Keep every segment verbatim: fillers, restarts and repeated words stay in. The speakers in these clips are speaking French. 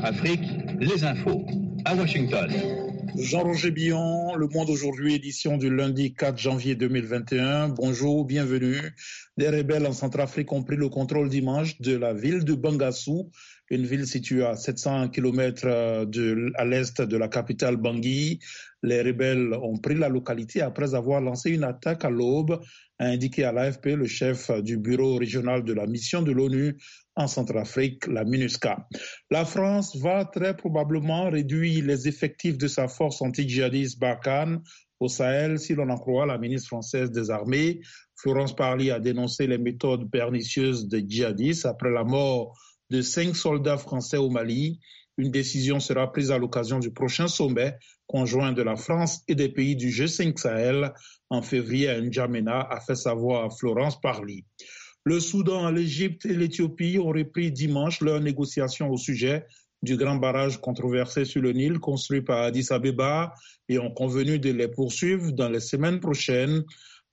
Afrique, les infos. À Washington. Jean-Roger Billon, Le Monde aujourd'hui, édition du lundi quatre janvier deux mille vingt et un. Bonjour, bienvenue. Des rebelles en Centrafrique ont pris le contrôle dimanche de la ville de Bangassou, une ville située à sept cents kilomètres de, à l'est de la capitale Bangui. Les rebelles ont pris la localité après avoir lancé une attaque à l'aube, a indiqué à l'A F P le chef du bureau régional de la mission de l'ONU en Centrafrique, la MINUSCA. La France va très probablement réduire les effectifs de sa force anti-djihadiste Barkhane au Sahel, si l'on en croit la ministre française des Armées. Florence Parly a dénoncé les méthodes pernicieuses des djihadistes après la mort de cinq soldats français au Mali. Une décision sera prise à l'occasion du prochain sommet conjoint de la France et des pays du G cinq Sahel en février à N'Djamena, a fait savoir Florence Parly. Le Soudan, l'Égypte et l'Éthiopie ont repris dimanche leurs négociations au sujet du grand barrage controversé sur le Nil construit par Addis Abeba et ont convenu de les poursuivre dans les semaines prochaines,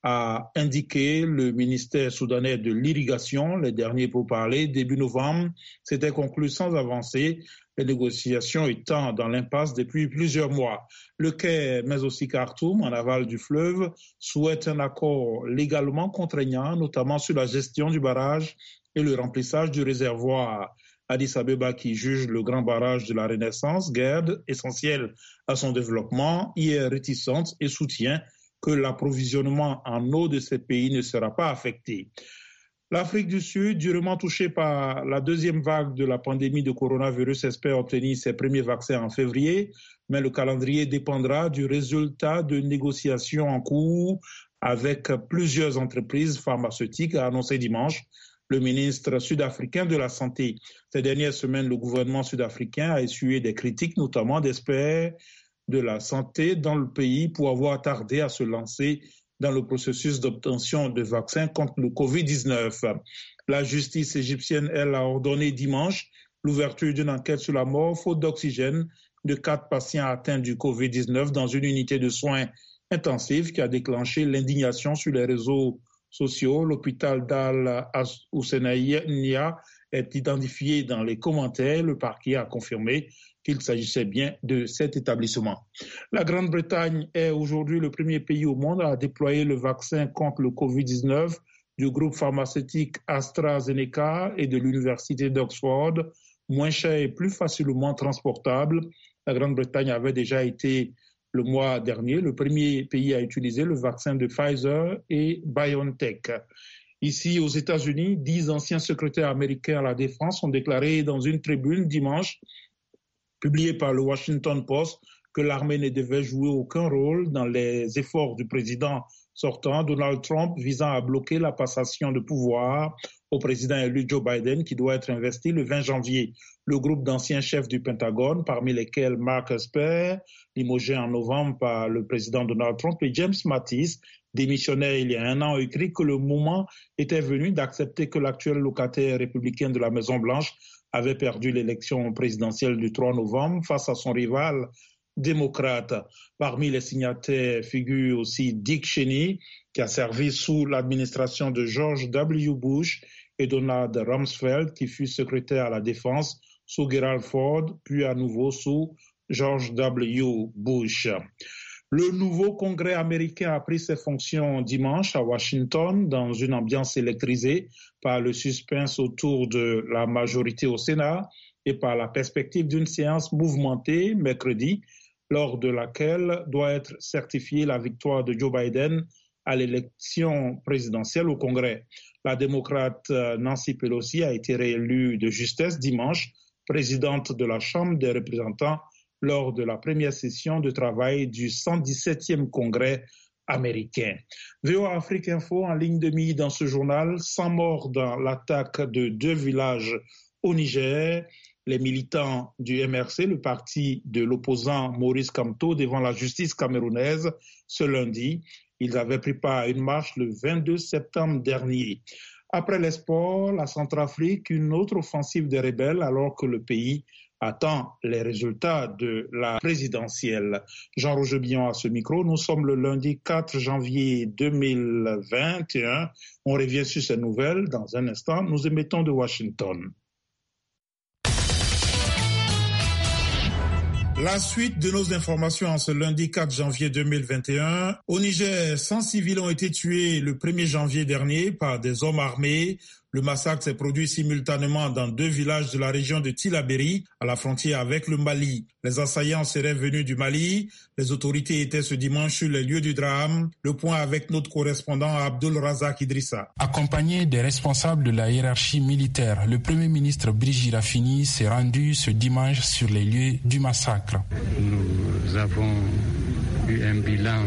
a indiqué le ministère soudanais de l'irrigation. Les derniers pourparlers, début novembre, s'étaient conclus sans avancée, les négociations étant dans l'impasse depuis plusieurs mois. Le Caire, mais aussi Khartoum, en aval du fleuve, souhaitent un accord légalement contraignant, notamment sur la gestion du barrage et le remplissage du réservoir. Addis Abeba, qui juge le grand barrage de la Renaissance, garde essentiel à son développement, y est réticente et soutient que l'approvisionnement en eau de ces pays ne sera pas affecté. L'Afrique du Sud, durement touchée par la deuxième vague de la pandémie de coronavirus, espère obtenir ses premiers vaccins en février, mais le calendrier dépendra du résultat de négociations en cours avec plusieurs entreprises pharmaceutiques, a annoncé dimanche le ministre sud-africain de la Santé. Ces dernières semaines, le gouvernement sud-africain a essuyé des critiques, notamment d'experts de la santé dans le pays pour avoir tardé à se lancer dans le processus d'obtention de vaccins contre le covid dix-neuf. La justice égyptienne, elle, a ordonné dimanche l'ouverture d'une enquête sur la mort, faute d'oxygène, de quatre patients atteints du covid dix-neuf dans une unité de soins intensifs qui a déclenché l'indignation sur les réseaux sociaux. L'hôpital d'Al-Husseiniya est identifié dans les commentaires. Le parquet a confirmé qu'il s'agissait bien de cet établissement. La Grande-Bretagne est aujourd'hui le premier pays au monde à déployer le vaccin contre le covid dix-neuf du groupe pharmaceutique AstraZeneca et de l'université d'Oxford, moins cher et plus facilement transportable. La Grande-Bretagne avait déjà été le mois dernier le premier pays à utiliser le vaccin de Pfizer et BioNTech. Ici, aux États-Unis, dix anciens secrétaires américains à la Défense ont déclaré dans une tribune dimanche publié par le Washington Post, que l'armée ne devait jouer aucun rôle dans les efforts du président sortant, Donald Trump, visant à bloquer la passation de pouvoir au président élu Joe Biden, qui doit être investi le vingt janvier. Le groupe d'anciens chefs du Pentagone, parmi lesquels Mark Esper, limogé en novembre par le président Donald Trump, et James Mattis, démissionnaire il y a un an, écrit que le moment était venu d'accepter que l'actuel locataire républicain de la Maison-Blanche avait perdu l'élection présidentielle du trois novembre face à son rival démocrate. Parmi les signataires figure aussi Dick Cheney, qui a servi sous l'administration de George W. Bush, et Donald Rumsfeld, qui fut secrétaire à la Défense sous Gerald Ford, puis à nouveau sous George W. Bush. Le nouveau Congrès américain a pris ses fonctions dimanche à Washington dans une ambiance électrisée par le suspense autour de la majorité au Sénat et par la perspective d'une séance mouvementée mercredi, lors de laquelle doit être certifiée la victoire de Joe Biden à l'élection présidentielle au Congrès. La démocrate Nancy Pelosi a été réélue de justesse dimanche, présidente de la Chambre des représentants, lors de la première session de travail du cent dix-septième Congrès américain. V O A Afrique Info en ligne de midi dans ce journal, cent morts dans l'attaque de deux villages au Niger. Les militants du M R C, le parti de l'opposant Maurice Kamto, devant la justice camerounaise ce lundi. Ils avaient pris part à une marche le vingt-deux septembre dernier. Après les sports, la Centrafrique, une autre offensive des rebelles alors que le pays attend les résultats de la présidentielle. Jean-Roger Billon à ce micro. Nous sommes le lundi quatre janvier deux mille vingt et un. On revient sur ces nouvelles dans un instant. Nous émettons de Washington. La suite de nos informations en ce lundi quatre janvier deux mille vingt et un. Au Niger, cent civils ont été tués le premier janvier dernier par des hommes armés. Le massacre s'est produit simultanément dans deux villages de la région de Tillabéri, à la frontière avec le Mali. Les assaillants seraient venus du Mali. Les autorités étaient ce dimanche sur les lieux du drame. Le point avec notre correspondant Abdul Razak Idrissa. Accompagné des responsables de la hiérarchie militaire, le Premier ministre Brigitte Raffini s'est rendu ce dimanche sur les lieux du massacre. Nous avons eu un bilan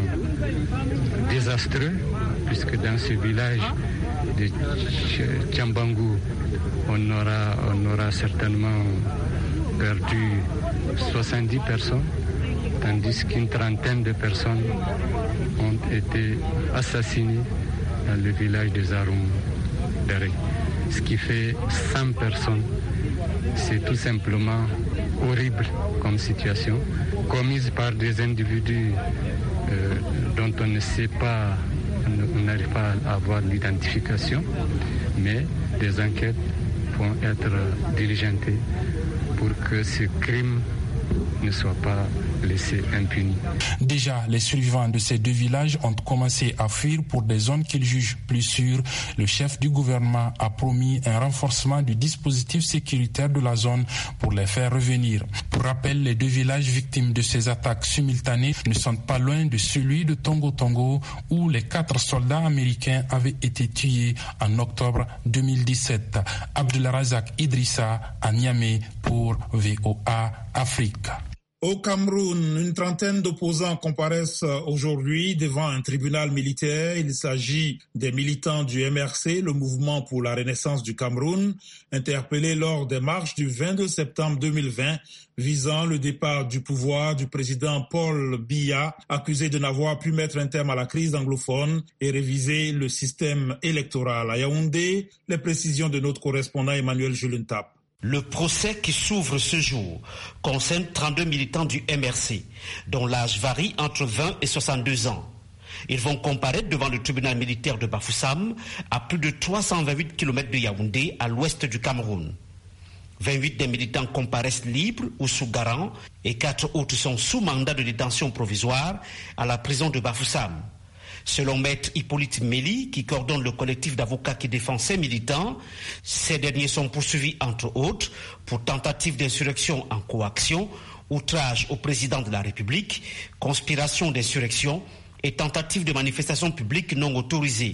désastreux, puisque dans ce village de Tchambangou, on aura, on aura certainement perdu soixante-dix personnes, tandis qu'une trentaine de personnes ont été assassinées dans le village de Zaroum Dere. Ce qui fait cent personnes. C'est tout simplement horrible comme situation, commise par des individus euh, dont on ne sait pas, on n'arrive pas à avoir l'identification, mais des enquêtes vont être diligentées pour que ce crime ne soit pas laissé impuni. Déjà, les survivants de ces deux villages ont commencé à fuir pour des zones qu'ils jugent plus sûres. Le chef du gouvernement a promis un renforcement du dispositif sécuritaire de la zone pour les faire revenir. Pour rappel, les deux villages victimes de ces attaques simultanées ne sont pas loin de celui de Tongo Tongo où les quatre soldats américains avaient été tués en octobre deux mille dix-sept. Abdulrazak Idrissa à Niamey pour V O A Afrique. Au Cameroun, une trentaine d'opposants comparaissent aujourd'hui devant un tribunal militaire. Il s'agit des militants du M R C, le mouvement pour la renaissance du Cameroun, interpellés lors des marches du vingt-deux septembre deux mille vingt visant le départ du pouvoir du président Paul Biya, accusé de n'avoir pu mettre un terme à la crise anglophone et réviser le système électoral. À Yaoundé, les précisions de notre correspondant Emmanuel Julentap. Le procès qui s'ouvre ce jour concerne trente-deux militants du M R C, dont l'âge varie entre vingt et soixante-deux ans. Ils vont comparaître devant le tribunal militaire de Bafoussam, à plus de trois cent vingt-huit kilomètres de Yaoundé, à l'ouest du Cameroun. vingt-huit des militants comparaissent libres ou sous garant et quatre autres sont sous mandat de détention provisoire à la prison de Bafoussam. Selon Maître Hippolyte Méli, qui coordonne le collectif d'avocats qui défend ces militants, ces derniers sont poursuivis, entre autres, pour tentative d'insurrection en coaction, outrage au président de la République, conspiration d'insurrection et tentative de manifestation publique non autorisée.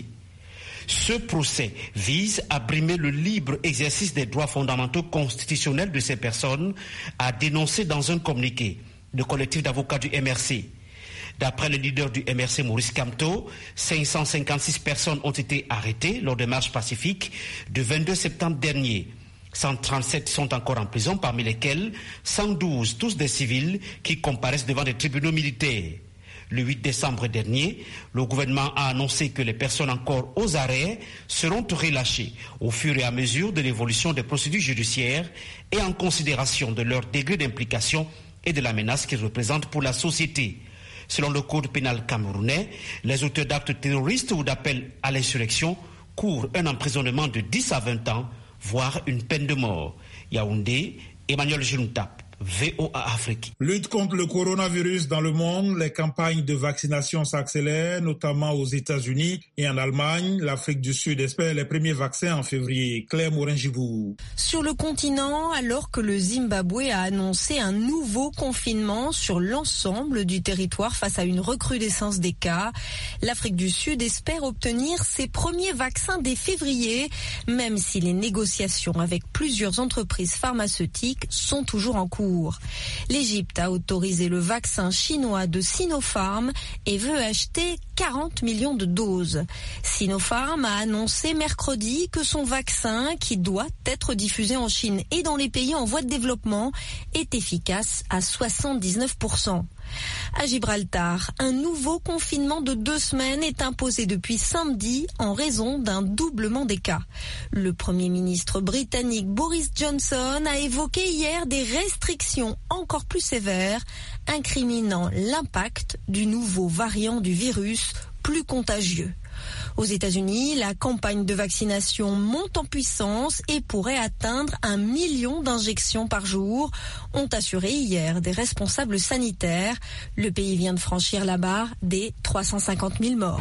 Ce procès vise à brimer le libre exercice des droits fondamentaux constitutionnels de ces personnes, a dénoncé dans un communiqué le collectif d'avocats du M R C. D'après le leader du M R C, Maurice Kamto, cinq cent cinquante-six personnes ont été arrêtées lors des marches pacifiques du vingt-deux septembre dernier. cent trente-sept sont encore en prison, parmi lesquels cent douze, tous des civils, qui comparaissent devant des tribunaux militaires. Le huit décembre dernier, le gouvernement a annoncé que les personnes encore aux arrêts seront relâchées au fur et à mesure de l'évolution des procédures judiciaires et en considération de leur degré d'implication et de la menace qu'ils représentent pour la société. Selon le code pénal camerounais, les auteurs d'actes terroristes ou d'appel à l'insurrection courent un emprisonnement de dix à vingt ans, voire une peine de mort. Yaoundé, Emmanuel Juntap, V O A Afrique. Lutte contre le coronavirus dans le monde, les campagnes de vaccination s'accélèrent, notamment aux États-Unis et en Allemagne. L'Afrique du Sud espère les premiers vaccins en février. Claire Morin-Gibou. Sur le continent, alors que le Zimbabwe a annoncé un nouveau confinement sur l'ensemble du territoire face à une recrudescence des cas, l'Afrique du Sud espère obtenir ses premiers vaccins dès février, même si les négociations avec plusieurs entreprises pharmaceutiques sont toujours en cours. L'Égypte a autorisé le vaccin chinois de Sinopharm et veut acheter quarante millions de doses. Sinopharm a annoncé mercredi que son vaccin, qui doit être diffusé en Chine et dans les pays en voie de développement, est efficace à soixante-dix-neuf pour cent. À Gibraltar, un nouveau confinement de deux semaines est imposé depuis samedi en raison d'un doublement des cas. Le Premier ministre britannique Boris Johnson a évoqué hier des restrictions encore plus sévères, incriminant l'impact du nouveau variant du virus plus contagieux. Aux États-Unis, la campagne de vaccination monte en puissance et pourrait atteindre un million d'injections par jour, ont assuré hier des responsables sanitaires. Le pays vient de franchir la barre des trois cent cinquante mille morts.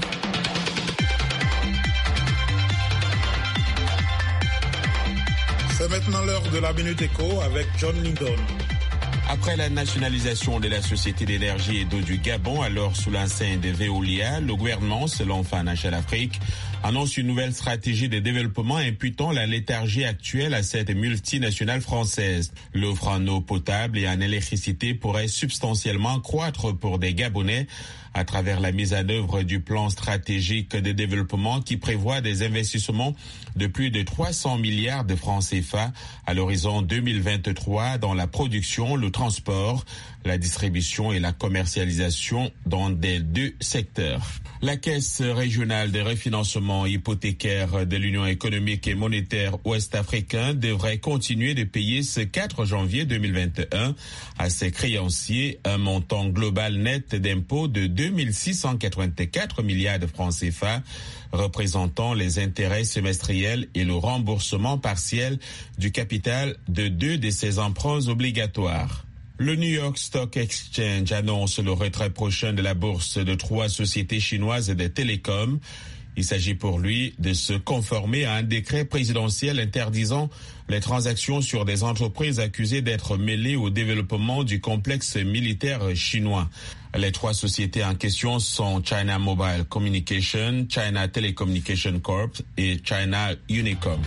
C'est maintenant l'heure de la Minute Éco avec John Lindon. Après la nationalisation de la Société d'énergie et d'eau du Gabon, alors sous l'enseigne de Veolia, le gouvernement, selon Financial Afrique, annonce une nouvelle stratégie de développement imputant la léthargie actuelle à cette multinationale française. L'offre en eau potable et en électricité pourrait substantiellement croître pour des Gabonais à travers la mise en œuvre du plan stratégique de développement qui prévoit des investissements de plus de trois cents milliards de francs C F A à l'horizon deux mille vingt-trois dans la production, le transport, la distribution et la commercialisation dans des deux secteurs. La Caisse régionale de refinancement hypothécaire de l'Union économique et monétaire ouest-africaine devrait continuer de payer ce quatre janvier deux mille vingt et un à ses créanciers un montant global net d'impôts de deux mille six cent quatre-vingt-quatre milliards de francs C F A, représentant les intérêts semestriels et le remboursement partiel du capital de deux de ses emprunts obligatoires. Le New York Stock Exchange annonce le retrait prochain de la bourse de trois sociétés chinoises de télécom. Il s'agit pour lui de se conformer à un décret présidentiel interdisant les transactions sur des entreprises accusées d'être mêlées au développement du complexe militaire chinois. Les trois sociétés en question sont China Mobile Communication, China Telecommunication Corp et China Unicom.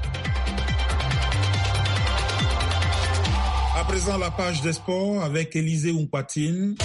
À présent, la page des sports avec Élisée Oumpatine.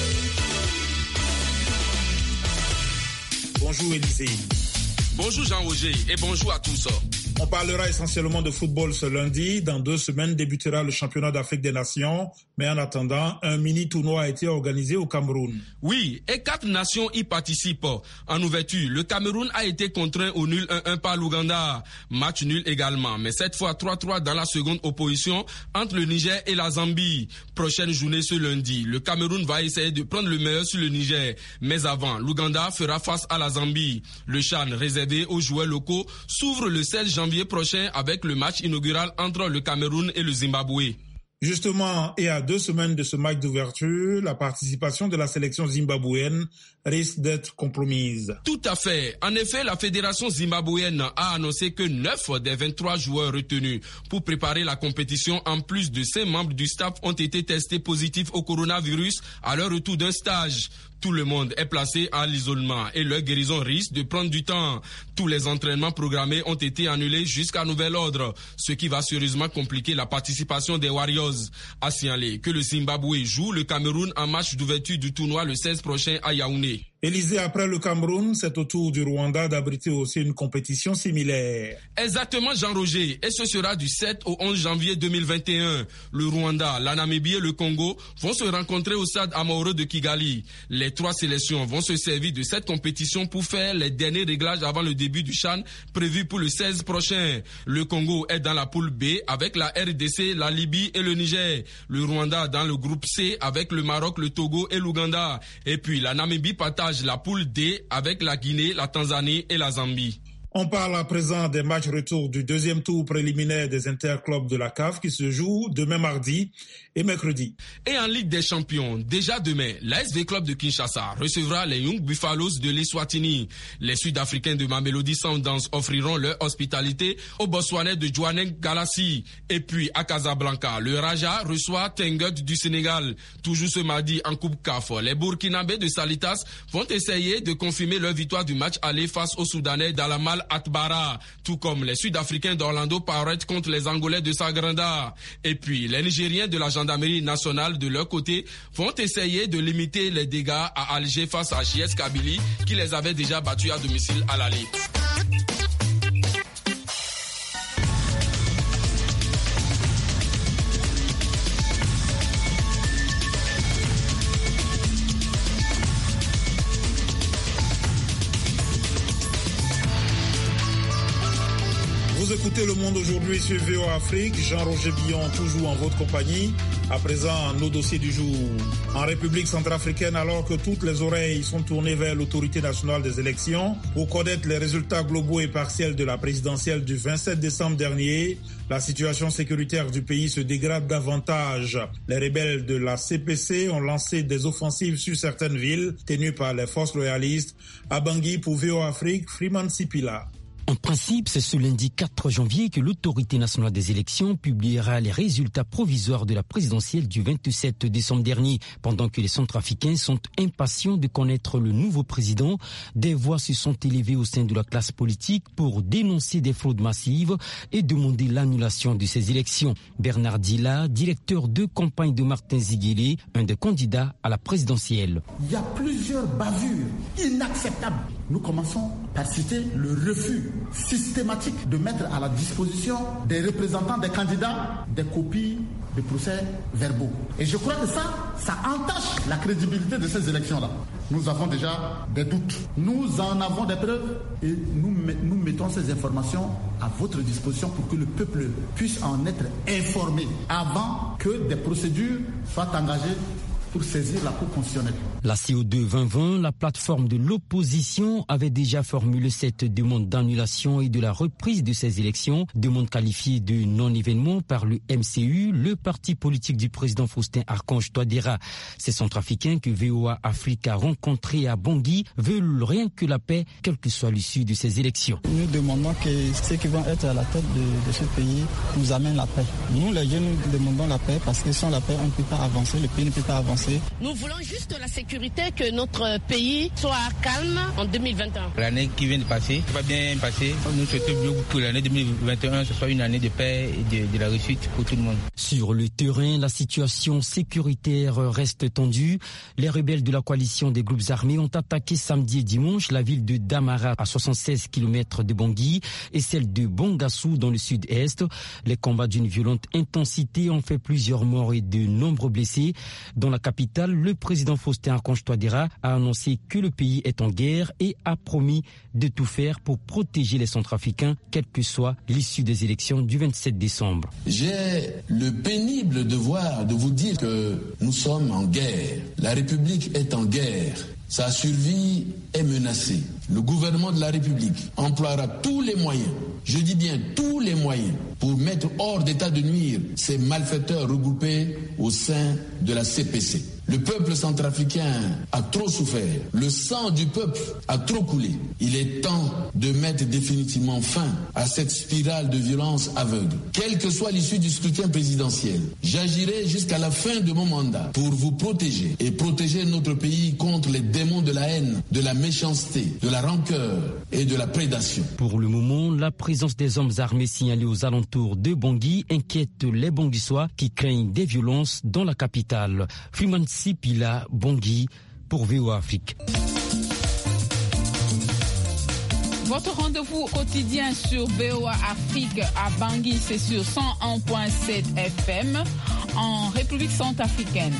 Bonjour Élisée. Bonjour Jean-Roger et bonjour à tous. On parlera essentiellement de football ce lundi. Dans deux semaines débutera le championnat d'Afrique des Nations. Mais en attendant, un mini-tournoi a été organisé au Cameroun. Oui, et quatre nations y participent. En ouverture, le Cameroun a été contraint au nul un un par l'Ouganda. Match nul également, mais cette fois trois trois dans la seconde opposition entre le Niger et la Zambie. Prochaine journée ce lundi, le Cameroun va essayer de prendre le meilleur sur le Niger. Mais avant, l'Ouganda fera face à la Zambie. Le CHAN réservé aux joueurs locaux s'ouvre le seize janvier prochain avec le match inaugural entre le Cameroun et le Zimbabwe. Justement, et à deux semaines de ce match d'ouverture, la participation de la sélection zimbabwéenne risque d'être compromise. Tout à fait. En effet, la fédération zimbabwéenne a annoncé que neuf des vingt-trois joueurs retenus pour préparer la compétition, en plus de cinq membres du staff, ont été testés positifs au coronavirus à leur retour d'un stage. Tout le monde est placé à l'isolement et leur guérison risque de prendre du temps. Tous les entraînements programmés ont été annulés jusqu'à nouvel ordre, ce qui va sérieusement compliquer la participation des Warriors. A signalé que le Zimbabwe joue le Cameroun en match d'ouverture du tournoi le seize prochain à Yaoundé. Élisée, après le Cameroun, c'est au tour du Rwanda d'abriter aussi une compétition similaire. Exactement, Jean-Roger. Et ce sera du sept au onze janvier deux mille vingt et un. Le Rwanda, la Namibie et le Congo vont se rencontrer au stade Amahoro de Kigali. Les trois sélections vont se servir de cette compétition pour faire les derniers réglages avant le début du CHAN prévu pour le seize prochain. Le Congo est dans la poule B avec la R D C, la Libye et le Niger. Le Rwanda dans le groupe C avec le Maroc, le Togo et l'Ouganda. Et puis la Namibie partage la poule D avec la Guinée, la Tanzanie et la Zambie. On parle à présent des matchs retour du deuxième tour préliminaire des interclubs de la C A F qui se jouent demain mardi et mercredi. Et en Ligue des Champions, déjà demain, l'A S V Club de Kinshasa recevra les Young Buffaloes de l'Eswatini. Les Sud-Africains de Mamelodi Sundowns offriront leur hospitalité aux Botswanais de Jwaneng Galassi. Et puis à Casablanca, le Raja reçoit Tenguet du Sénégal. Toujours ce mardi en Coupe C A F, les Burkinabés de Salitas vont essayer de confirmer leur victoire du match aller face aux Soudanais d'Alamal Atbara, tout comme les Sud-Africains d'Orlando Pirates contre les Angolais de Sagranda. Et puis, les Nigériens de la gendarmerie nationale, de leur côté, vont essayer de limiter les dégâts à Alger face à J S Kabylie, qui les avait déjà battus à domicile à l'aller. Vous écoutez Le Monde aujourd'hui sur V O A Afrique. Jean-Roger Billon, toujours en votre compagnie. À présent, nos dossiers du jour. En République centrafricaine, alors que toutes les oreilles sont tournées vers l'autorité nationale des élections pour connaître les résultats globaux et partiels de la présidentielle du vingt-sept décembre dernier, la situation sécuritaire du pays se dégrade davantage. Les rebelles de la C P C ont lancé des offensives sur certaines villes tenues par les forces loyalistes. À Bangui, pour V O A Afrique, Freeman Sipila. En principe, c'est ce lundi quatre janvier que l'autorité nationale des élections publiera les résultats provisoires de la présidentielle du vingt-sept décembre dernier. Pendant que les Centrafricains sont impatients de connaître le nouveau président, des voix se sont élevées au sein de la classe politique pour dénoncer des fraudes massives et demander l'annulation de ces élections. Bernard Dilla, directeur de campagne de Martin Ziguélé, un des candidats à la présidentielle. Il y a plusieurs bavures inacceptables. Nous commençons par citer le refus systématique de mettre à la disposition des représentants des candidats des copies de procès-verbaux. Et je crois que ça, ça entache la crédibilité de ces élections-là. Nous avons déjà des doutes. Nous en avons des preuves et nous, nous mettons ces informations à votre disposition pour que le peuple puisse en être informé avant que des procédures soient engagées pour saisir la Cour constitutionnelle. La C O deux vingt vingt, la plateforme de l'opposition, avait déjà formulé cette demande d'annulation et de la reprise de ces élections, demande qualifiée de non-événement par le M C U, le parti politique du président Faustin Archange Touadéra. Ces Centrafricains que V O A Afrique a rencontrés à Bangui veulent rien que la paix, quelle que soit l'issue de ces élections. Nous demandons que ceux qui vont être à la tête de, de ce pays nous amènent la paix. Nous, les jeunes, nous demandons la paix parce que sans la paix, on ne peut pas avancer, le pays ne peut pas avancer. Nous voulons juste la sécurité, que notre pays soit calme en deux mille vingt et un. L'année qui vient de passer va bien passer. Nous souhaitons que l'année deux mille vingt et un ce soit une année de paix et de, de la réussite pour tout le monde. Sur le terrain, la situation sécuritaire reste tendue. Les rebelles de la coalition des groupes armés ont attaqué samedi et dimanche la ville de Damara à soixante-seize kilomètres de Bangui et celle de Bangassou dans le sud-est. Les combats d'une violente intensité ont fait plusieurs morts et de nombreux blessés. Dans la capitale, le président Faustin Archange Touadéra a annoncé que le pays est en guerre et a promis de tout faire pour protéger les Centrafricains, quelle que soit l'issue des élections du vingt-sept décembre. J'ai le pénible devoir de vous dire que nous sommes en guerre. La République est en guerre. Sa survie est menacée. Le gouvernement de la République emploiera tous les moyens, je dis bien tous les moyens, pour mettre hors d'état de nuire ces malfaiteurs regroupés au sein de la C P C. Le peuple centrafricain a trop souffert. Le sang du peuple a trop coulé. Il est temps de mettre définitivement fin à cette spirale de violence aveugle. Quelle que soit l'issue du scrutin présidentiel, j'agirai jusqu'à la fin de mon mandat pour vous protéger et protéger notre pays contre les démons de la haine, de la méchanceté, de la rancœur et de la prédation. Pour le moment, la présence des hommes armés signalés aux alentours de Bangui inquiète les Banguissois qui craignent des violences dans la capitale. Freeman Sipila, Bangui, pour V O A Afrique. Votre rendez-vous quotidien sur V O A Afrique à Bangui, c'est sur cent un virgule sept F M en République centrafricaine.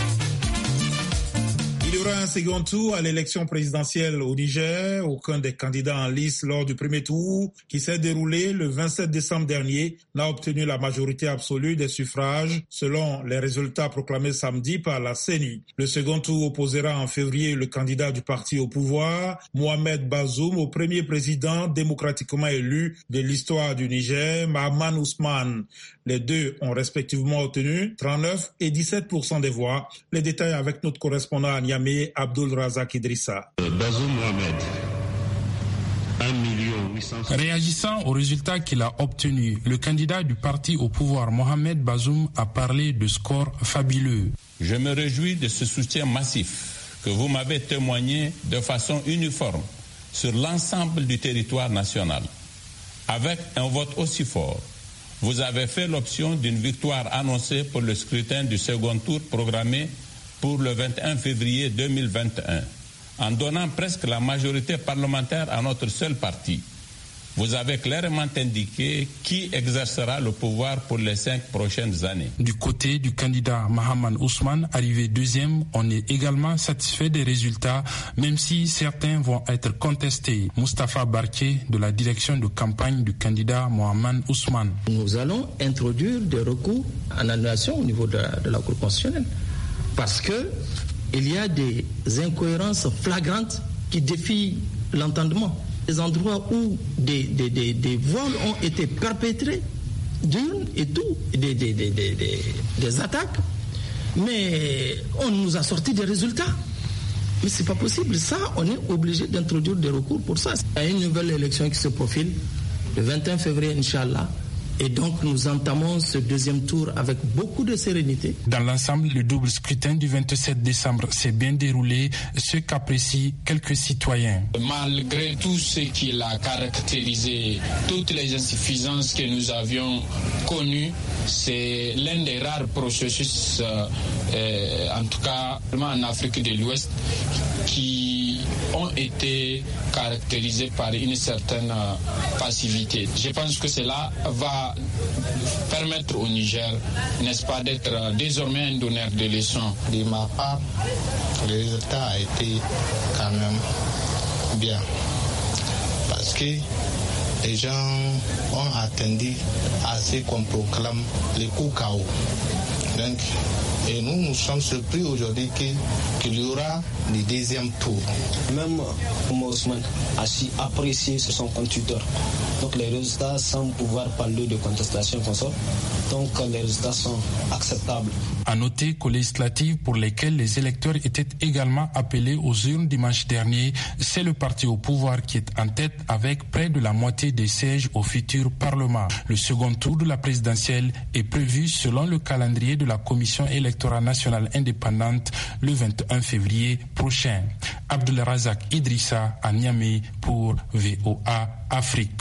Il y aura un second tour à l'élection présidentielle au Niger. Aucun des candidats en lice lors du premier tour, qui s'est déroulé le vingt-sept décembre dernier, n'a obtenu la majorité absolue des suffrages, selon les résultats proclamés samedi par la C E N I. Le second tour opposera en février le candidat du parti au pouvoir, Mohamed Bazoum, au premier président démocratiquement élu de l'histoire du Niger, Mahaman Ousmane. Les deux ont respectivement obtenu trente-neuf et dix-sept pour cent des voix. Les détails avec notre correspondant à Niamey, Abdul Razak Idrissa. Bazoum Mohamed. Réagissant aux résultats qu'il a obtenus, le candidat du parti au pouvoir, Mohamed Bazoum, a parlé de scores fabuleux. Je me réjouis de ce soutien massif que vous m'avez témoigné de façon uniforme sur l'ensemble du territoire national. Avec un vote aussi fort, vous avez fait l'option d'une victoire annoncée pour le scrutin du second tour programmé pour le vingt et un février deux mille vingt et un, en donnant presque la majorité parlementaire à notre seul parti. vous avez clairement indiqué qui exercera le pouvoir pour les cinq prochaines années. Du côté du candidat Mahaman Ousmane, arrivé deuxième, on est également satisfait des résultats, même si certains vont être contestés. Moustapha Barké, de la direction de campagne du candidat Mahaman Ousmane. Nous allons introduire des recours en annulation au niveau de la, de la Cour constitutionnelle, parce que il y a des incohérences flagrantes qui défient l'entendement. Des endroits où des, des, des, des vols ont été perpétrés, d'urnes et tout, des, des, des, des, des, des attaques, mais on nous a sorti des résultats. Mais c'est pas possible. Ça, on est obligé d'introduire des recours pour ça. Il y a une nouvelle élection qui se profile le vingt et un février, Inch'Allah. Et donc, nous entamons ce deuxième tour avec beaucoup de sérénité. Dans l'ensemble, le double scrutin du vingt-sept décembre s'est bien déroulé, ce qu'apprécient quelques citoyens. Malgré tout ce qui l'a caractérisé, toutes les insuffisances que nous avions connues, c'est l'un des rares processus, euh, euh, en tout cas en Afrique de l'Ouest, qui ont été caractérisés par une certaine euh, passivité. Je pense que cela va permettre au Niger, n'est-ce pas, d'être euh, désormais un donneur de leçons. De ma part, le résultat a été quand même bien. Parce que les gens ont attendu à ce qu'on proclame les coups K O. Donc, et nous, nous sommes surpris aujourd'hui qu'il y aura le deuxième tour. Même Oumar Ousmane a su apprécier sur son compte heures. Donc les résultats, sans pouvoir parler de contestation consort, donc les résultats sont acceptables. À noter qu'aux législatives pour lesquelles les électeurs étaient également appelés aux urnes dimanche dernier, c'est le parti au pouvoir qui est en tête avec près de la moitié des sièges au futur Parlement. Le second tour de la présidentielle est prévu selon le calendrier de la Commission électorale nationale indépendante le vingt et un février prochain. Abdelrazak Idrissa à Niamey pour V O A Afrique.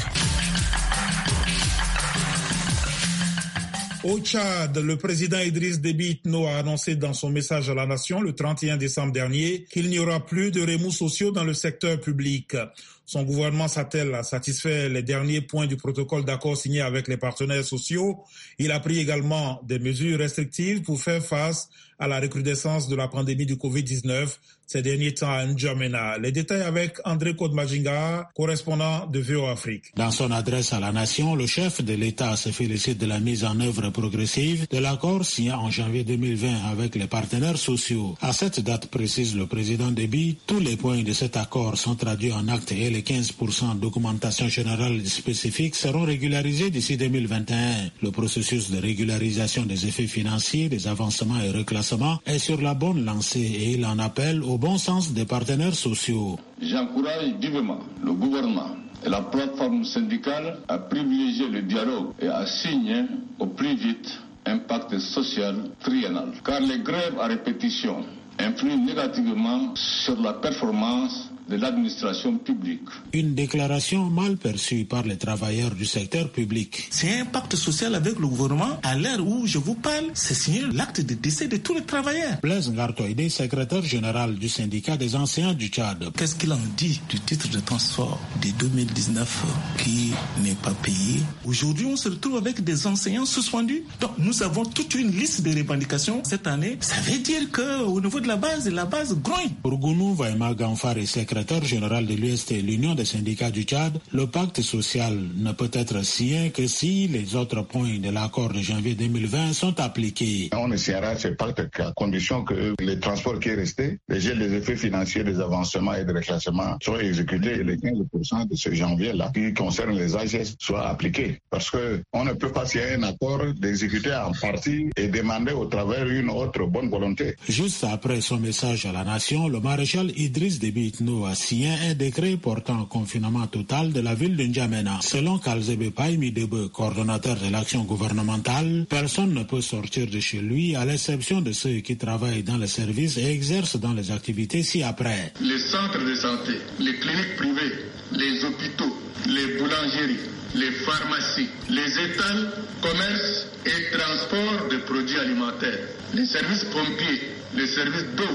Au Tchad, le président Idriss Déby Itno a annoncé dans son message à la nation le trente et un décembre dernier qu'il n'y aura plus de remous sociaux dans le secteur public. Son gouvernement s'attelle à satisfaire les derniers points du protocole d'accord signé avec les partenaires sociaux. Il a pris également des mesures restrictives pour faire face à la recrudescence de la pandémie du covid dix-neuf ces derniers temps à N'Djamena. Les détails avec André Kodmajinga, correspondant de V O A Afrique. Dans son adresse à la nation, le chef de l'État se félicite de la mise en œuvre progressive de l'accord signé en janvier deux mille vingt avec les partenaires sociaux. À cette date précise, le président Déby, tous les points de cet accord sont traduits en actes et les quinze pour cent d'augmentation générale spécifique seront régularisés d'ici deux mille vingt et un. Le processus de régularisation des effets financiers, des avancements et reclassements est sur la bonne lancée et il en appelle au bon sens des partenaires sociaux. J'encourage vivement le gouvernement et la plateforme syndicale à privilégier le dialogue et à signer au plus vite un pacte social triennal. Car les grèves à répétition influent négativement sur la performance de l'administration publique. Une déclaration mal perçue par les travailleurs du secteur public. C'est un pacte social avec le gouvernement. À l'heure où je vous parle, c'est signé l'acte de décès de tous les travailleurs. Blaise Ngartoïdé, secrétaire général du syndicat des enseignants du Tchad. Qu'est-ce qu'il en dit du titre de transport de deux mille dix-neuf qui n'est pas payé? Aujourd'hui, on se retrouve avec des enseignants suspendus. Donc, nous avons toute une liste de revendications cette année. Ça veut dire qu'au niveau de la base, la base grogne. Pour Gounou Vaima Gamfare, secrétaire général de l'U S T, l'Union des syndicats du Tchad, le pacte social ne peut être signé que si les autres points de l'accord de janvier deux mille vingt sont appliqués. On ne signera ce pacte qu'à condition que les transports qui est resté, les les effets financiers des avancements et des reclassements soient exécutés et les quinze pour cent de ce janvier-là qui concerne les A G S soient appliqués. Parce que on ne peut pas signer un accord d'exécuter en partie et demander au travers une autre bonne volonté. Juste après son message à la nation, le maréchal Idriss Déby Itno a signé un décret portant confinement total de la ville de N'Djamena. Selon Kalzebe Paimidebe, coordonnateur de l'action gouvernementale, personne ne peut sortir de chez lui à l'exception de ceux qui travaillent dans les services et exercent dans les activités ci-après. Les centres de santé, les cliniques privées, les hôpitaux, les boulangeries, les pharmacies, les étals, commerces et transport de produits alimentaires, les services pompiers, les services d'eau,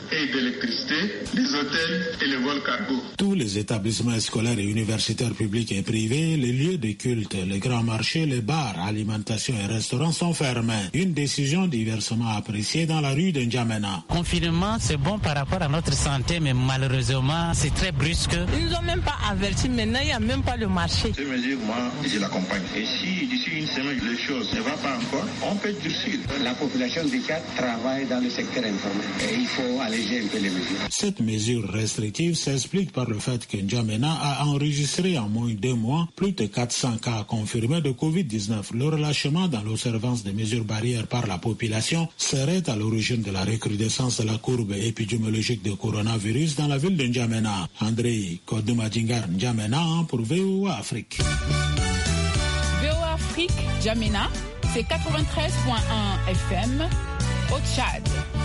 et d'électricité, les hôtels et les vols cargo. Tous les établissements scolaires et universitaires publics et privés, les lieux de culte, les grands marchés, les bars, alimentation et restaurants sont fermés. Une décision diversement appréciée dans la rue de N'Djamena. Confinement, c'est bon par rapport à notre santé, mais malheureusement, c'est très brusque. Ils nous ont même pas averti, maintenant il n'y a même pas le marché. Ces mesures, moi, je l'accompagne. Et si d'ici une semaine, les choses ne vont pas encore, on peut durcir. La population du Tchad travaille dans le secteur informel et il faut alléger un peu les mesures. Cette mesure restrictive s'explique par le fait que N'Djamena a enregistré en moins de deux mois plus de quatre cents cas confirmés de covid dix-neuf. Le relâchement dans l'observance des mesures barrières par la population serait à l'origine de la recrudescence de la courbe épidémiologique de coronavirus dans la ville de N'Djamena. André Kodumadjingar N'Djamena pour V O A Afrique. V O A Afrique, N'Djamena, c'est quatre-vingt-treize virgule un F M au Tchad.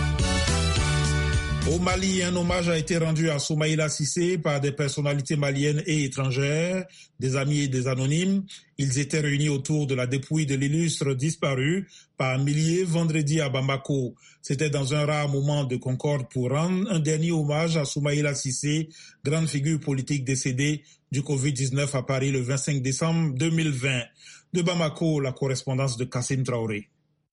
Au Mali, un hommage a été rendu à Soumaïla Cissé par des personnalités maliennes et étrangères, des amis et des anonymes. Ils étaient réunis autour de la dépouille de l'illustre disparu par milliers vendredi à Bamako. C'était dans un rare moment de concorde pour rendre un dernier hommage à Soumaïla Cissé, grande figure politique décédée du covid dix-neuf à Paris le vingt-cinq décembre deux mille vingt. De Bamako, la correspondance de Kassim Traoré.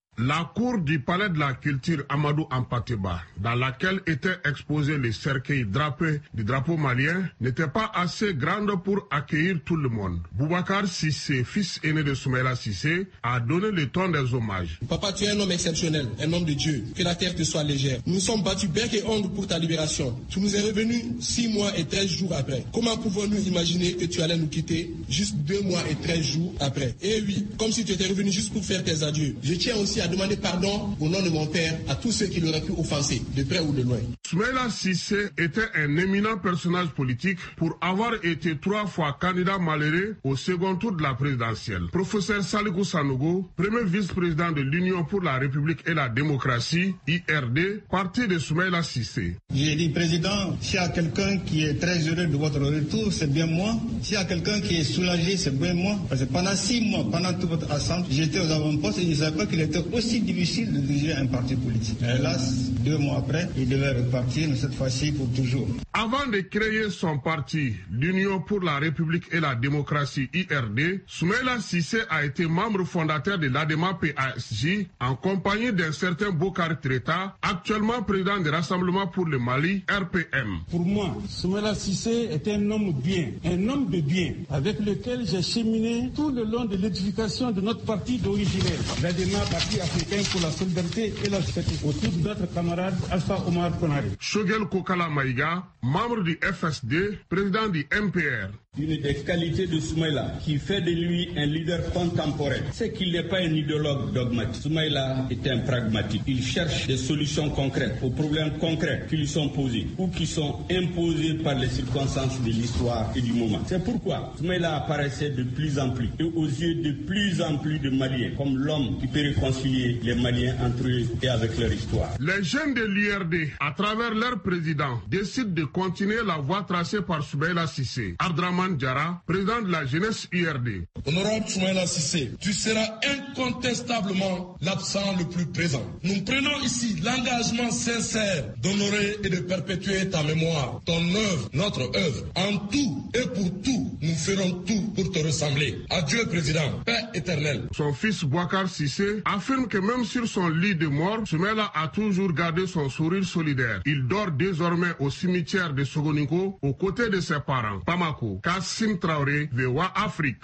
La cour du palais de la culture Amadou Ampateba, dans laquelle étaient exposés les cercueils drapés du drapeau malien, n'était pas assez grande pour accueillir tout le monde. Boubacar Cissé, fils aîné de Soumaïla Cissé, a donné le ton des hommages. Papa, tu es un homme exceptionnel, un homme de Dieu. Que la terre te soit légère. Nous nous sommes battus bec et ongle pour ta libération. Tu nous es revenu six mois et treize jours après. Comment pouvons-nous imaginer que tu allais nous quitter juste deux mois et treize jours après? Eh oui, comme si tu étais revenu juste pour faire tes adieux. Je tiens aussi à demander pardon au nom de mon père à tous ceux qui l'auraient pu offenser, de près ou de loin. Soumaïla Cissé était un éminent personnage politique pour avoir été trois fois candidat malheureux au second tour de la présidentielle. Professeur Salikou Sanogo, premier vice-président de l'Union pour la République et la démocratie, I R D, parti de Soumaïla Cissé. J'ai dit, président, s'il y a quelqu'un qui est très heureux de votre retour, c'est bien moi. S'il y a quelqu'un qui est soulagé, c'est bien moi. Parce que pendant six mois, pendant toute votre assemblée, j'étais aux avant-postes et je ne savais pas qu'il était aussi difficile de diriger un parti politique. Hélas, deux mois après, il devait repartir, mais cette fois-ci pour toujours. Avant de créer son parti, l'Union pour la République et la démocratie I R D, Soumaïla Cissé a été membre fondateur de l'A D E M A P A S J en compagnie d'un certain Bokar Treta, actuellement président du Rassemblement pour le Mali, R P M. Pour moi, Soumaïla Cissé est un homme bien, un homme de bien, avec lequel j'ai cheminé tout le long de l'édification de notre parti d'origine, l'A D E M A, Parti africain pour la solidarité et la société, autour de notre camarade Alpha Omar Konaré. Shogel Kokala Maïga, membre du F S D, président du M P R. Une des qualités de Soumaïla qui fait de lui un leader contemporain, c'est qu'il n'est pas un idéologue dogmatique. Soumaïla est un pragmatique. Il cherche des solutions concrètes aux problèmes concrets qui lui sont posés ou qui sont imposés par les circonstances de l'histoire et du moment. C'est pourquoi Soumaïla apparaissait de plus en plus et aux yeux de plus en plus de Maliens comme l'homme qui peut réconcilier les Maliens entre eux et avec leur histoire. Les jeunes de l'U R D, à travers leur président, décident de continuer la voie tracée par Soumaïla Cissé. Abdraman Diarra, président de la jeunesse U R D. Honorable Soumaïla Cissé, tu seras incontestablement l'absent le plus présent. Nous prenons ici l'engagement sincère d'honorer et de perpétuer ta mémoire, ton œuvre, notre œuvre. En tout et pour tout, nous ferons tout pour te ressembler. Adieu, président. Paix éternelle. Son fils Boubacar Cissé affirme que même sur son lit de mort, Soumaïla a toujours gardé son sourire solidaire. Il dort désormais au cimetière de Sogoninko aux côtés de ses parents. Bamako, Kassim Traoré, V O A Afrique.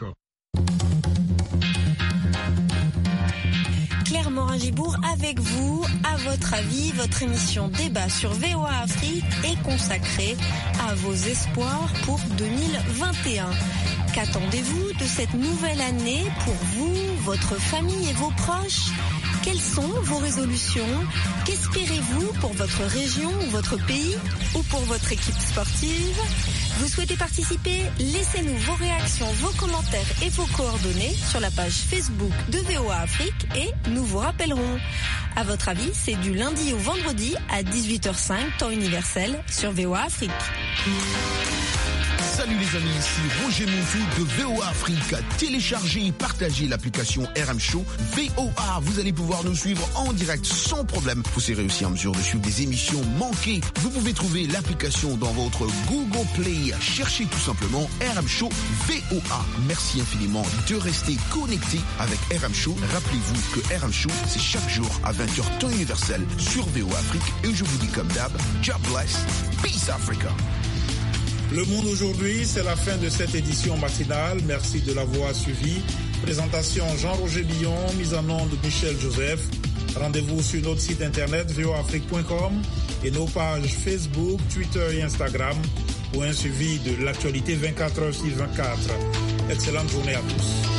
Claire Morin-Gibourg avec vous. À votre avis, votre émission Débat sur V O A Afrique est consacrée à vos espoirs pour deux mille vingt et un. Qu'attendez-vous de cette nouvelle année pour vous, votre famille et vos proches? Quelles sont vos résolutions? Qu'espérez-vous pour votre région ou votre pays ou pour votre équipe sportive? Vous souhaitez participer? Laissez-nous vos réactions, vos commentaires et vos coordonnées sur la page Facebook de V O A Afrique et nous vous rappellerons. À votre avis, c'est du lundi au vendredi à dix-huit heures cinq, temps universel, sur V O A Afrique. C'est Salut les amis, ici Roger Montou de V O A Afrique. Téléchargez et partagez l'application R M Show V O A. Vous allez pouvoir nous suivre en direct sans problème. Vous serez aussi en mesure de suivre des émissions manquées. Vous pouvez trouver l'application dans votre Google Play. Cherchez tout simplement R M Show V O A. Merci infiniment de rester connecté avec R M Show. Rappelez-vous que R M Show, c'est chaque jour à vingt heures temps universel sur V O A Afrique. Et je vous dis comme d'hab, God bless, peace Africa. Le Monde aujourd'hui, c'est la fin de cette édition matinale. Merci de l'avoir suivi. Présentation Jean-Roger Billon, mise en onde Michel Joseph. Rendez-vous sur notre site internet v o afrique point com et nos pages Facebook, Twitter et Instagram pour un suivi de l'actualité vingt-quatre heures sur vingt-quatre. Excellente journée à tous.